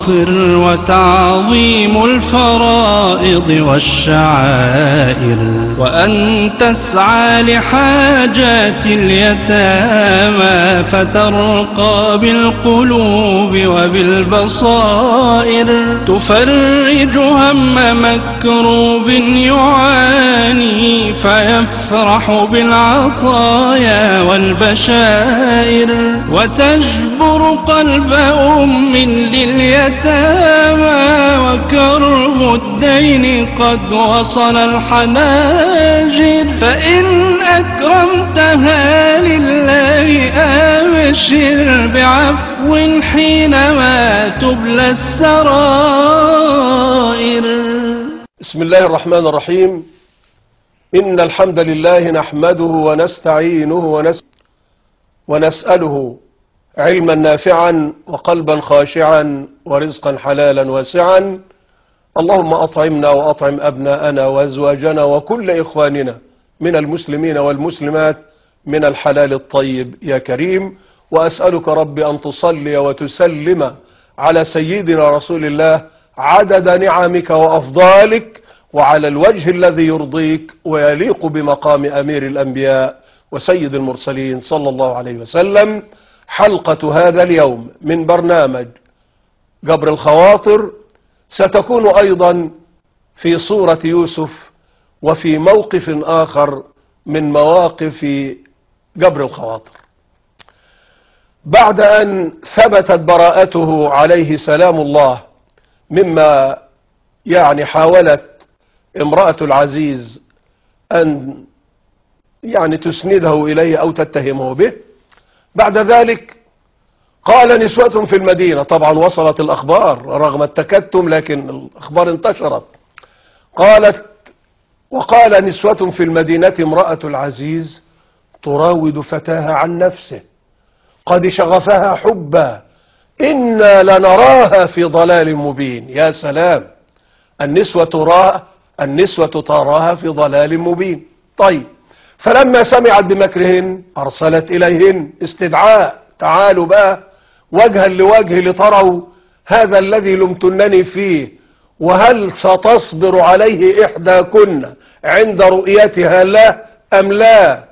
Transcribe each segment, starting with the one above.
وتعظيم الفرائض والشعائر، وأن تسعى لحاجات اليتامى فترقى بالقلوب وبالبصائر، تفرج هم مكروب يعاني فيفرح بالعطايا والبشائر، وتجبر قلب أم لليتامى وكرب الدين قد وصل الحناجر، فإن أكرمتها لله أبشر بعفو حينما تبلى السرائر. بسم الله الرحمن الرحيم. إن الحمد لله نحمده ونستعينه ونسأله علما نافعا وقلبا خاشعا ورزقا حلالا واسعا. اللهم أطعمنا وأطعم أبناءنا وأزواجنا وكل إخواننا من المسلمين والمسلمات من الحلال الطيب يا كريم. وأسألك ربي أن تصلي وتسلم على سيدنا رسول الله عدد نعمك وأفضالك وعلى الوجه الذي يرضيك ويليق بمقام أمير الأنبياء وسيد المرسلين صلى الله عليه وسلم. حلقة هذا اليوم من برنامج جبر الخواطر ستكون أيضا في صورة يوسف وفي موقف آخر من مواقف جبر الخواطر. بعد أن ثبتت براءته عليه سلام الله مما حاولت امرأة العزيز أن تسنده إليه أو تتهمه به، بعد ذلك قال نسوة في المدينة، طبعا وصلت الأخبار رغم التكتم لكن الأخبار انتشرت، وقال نسوة في المدينة امرأة العزيز تراود فتاها عن نفسه قد شغفها حبا إنا لنراها في ضلال مبين. يا سلام، النسوة تراها في ضلال مبين. طيب، فلما سمعت بمكرهن أرسلت إليهن استدعاء، تعالوا بقى وجها لوجه لتروا هذا الذي لمتنني فيه، وهل ستصبر عليه إحداكن عند رؤيتها لا أم لا؟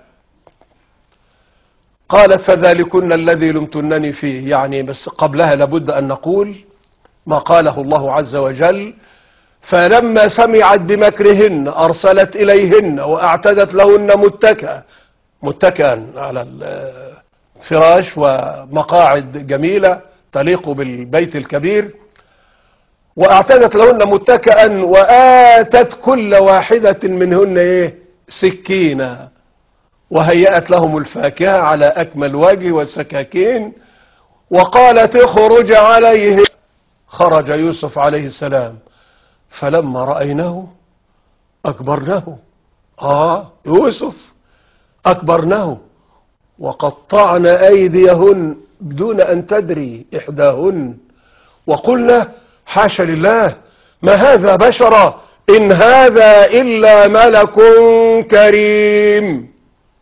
قالت فذلكن الذي لمتنني فيه، بس قبلها لابد أن نقول ما قاله الله عز وجل: فلما سمعت بمكرهن أرسلت إليهن وأعتدت لهن متكئا على الفراش ومقاعد جميلة تليق بالبيت الكبير، وأعتدت لهن متكئا وآتت كل واحدة منهن سكينة وهيأت لهم الفاكهة على أكمل وجه والسكاكين، وقالت اخرج عليه. خرج يوسف عليه السلام فلما رأيناه أكبرناه. يوسف أكبرناه وقطعن أيديهن بدون أن تدري إحداهن وقلنا حاشا لله ما هذا بشرا إن هذا إلا ملك كريم.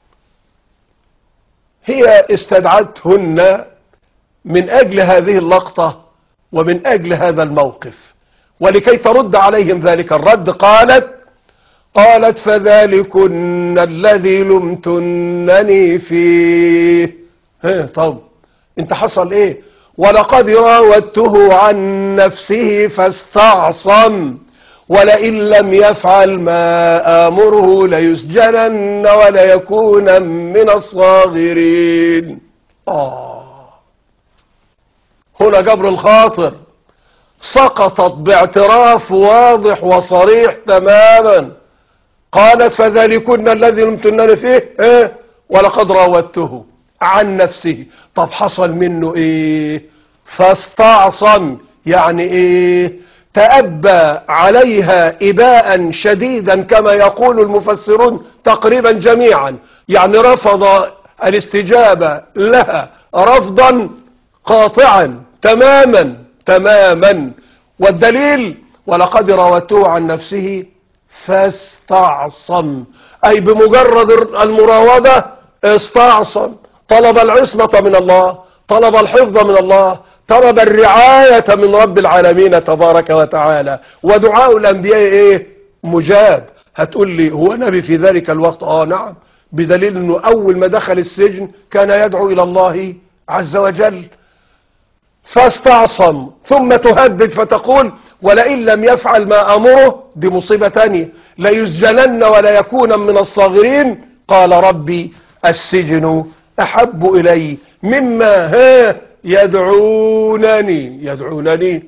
هي استدعتهن من أجل هذه اللقطة ومن أجل هذا الموقف، ولكي ترد عليهم ذلك الرد قالت فذلكن الذي لمتنني فيه. طب انت حصل ايه؟ ولقد راودته عن نفسه فاستعصم ولئن لم يفعل ما آمره ليسجنن وليكون من الصاغرين. هنا جبر الخاطر سقطت باعتراف واضح وصريح تماما. قالت فذلكن الذي لمتنني فيه ولقد راودته عن نفسه. طب حصل منه ايه؟ فاستعصم، تأبى عليها إباء شديدا كما يقول المفسرون تقريبا جميعا، رفض الاستجابة لها رفضا قاطعا تماما. والدليل ولقد راودته عن نفسه فاستعصم، أي بمجرد المراودة استعصم، طلب العصمة من الله، طلب الحفظ من الله، طلب الرعاية من رب العالمين تبارك وتعالى. ودعاء الأنبياء إيه؟ مجاب. هتقول لي هو نبي في ذلك الوقت؟ نعم، بدليل أنه أول ما دخل السجن كان يدعو إلى الله عز وجل. فاستعصم، ثم تهدد فتقول ولئن لم يفعل ما أمره، دي مصيبة تانية، ليسجنن ولا يكون من الصاغرين. قال ربي السجن أحب إلي مما يدعونني.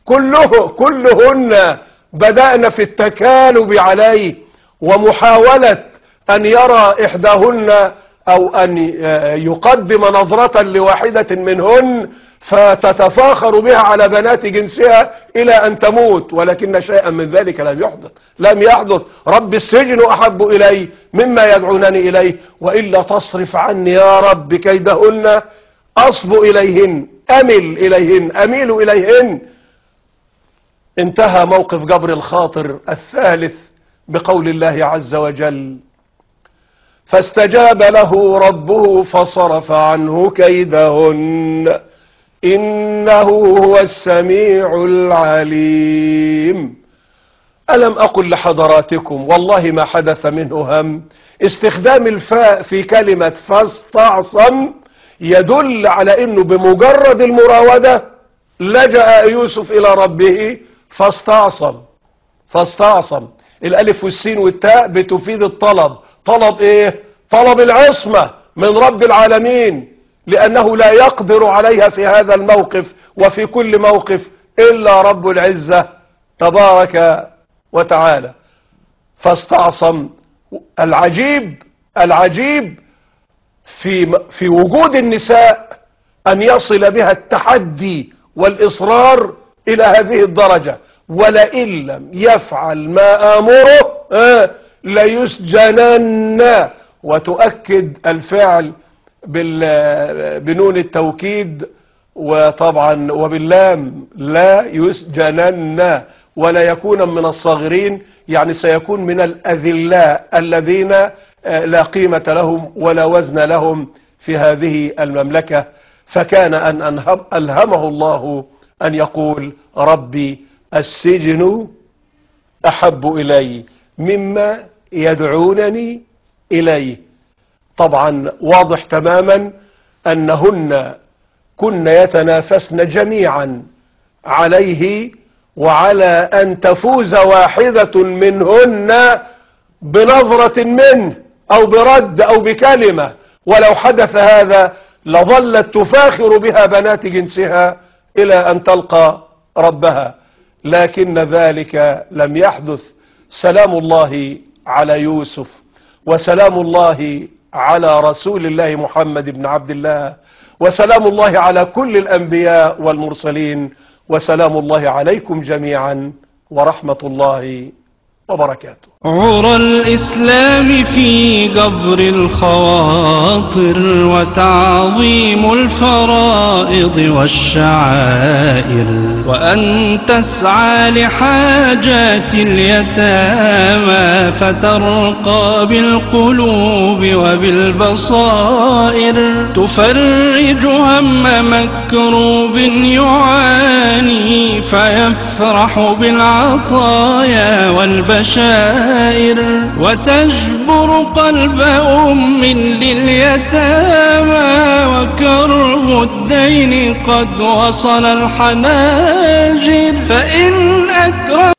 كلهن بدأنا في التكالب عليه ومحاولة أن يرى إحداهن أو أن يقدم نظرة لواحدة منهن فتتفاخر بها على بنات جنسها إلى أن تموت، ولكن شيئا من ذلك لم يحدث. رب السجن أحب إلي مما يدعونني إليه، وإلا تصرف عني يا رب كيدهن أصب إليهن، أميل إليهن. انتهى موقف جبر الخاطر الثالث بقول الله عز وجل فاستجاب له ربه فصرف عنه كيدهن إنه هو السميع العليم. ألم أقل لحضراتكم والله ما حدث منه هم؟ استخدام الفاء في كلمة فاستعصم يدل على أنه بمجرد المراودة لجأ يوسف إلى ربه فاستعصم. الألف والسين والتاء بتفيد الطلب. طلب إيه؟ طلب العصمة من رب العالمين، لأنه لا يقدر عليها في هذا الموقف وفي كل موقف إلا رب العزة تبارك وتعالى. فاستعصم. العجيب في وجود النساء أن يصل بها التحدي والإصرار إلى هذه الدرجة، ولئن لم يفعل ما آمره ليسجنن. وتؤكد الفعل بنون التوكيد وطبعا وباللام، لا يسجنن ولا يكون من الصاغرين، يعني سيكون من الأذلاء الذين لا قيمة لهم ولا وزن لهم في هذه المملكة. فكان أن ألهمه الله أن يقول ربي السجن أحب إلي مما يدعونني إليه. طبعا واضح تماما أنهن كن يتنافسن جميعا عليه وعلى أن تفوز واحدة منهن بنظرة منه أو برد أو بكلمة، ولو حدث هذا لظلت تفاخر بها بنات جنسها إلى أن تلقى ربها، لكن ذلك لم يحدث. سلام الله على يوسف، وسلام الله على رسول الله محمد بن عبد الله، وسلام الله على كل الأنبياء والمرسلين، وسلام الله عليكم جميعا ورحمة الله وبركاته. عرى الإسلام في جبر الخواطر وتعظيم الفرائض والشعائر، وأن تسعى لحاجات اليتامى فترقى بالقلوب وبالبصائر، تفرج هم مكروب يعاني فيفرح بالعطايا والبشائر، وتجبر قلب أم لليتامى وكرب الدين قد وصل الحناجر، فإن أكرم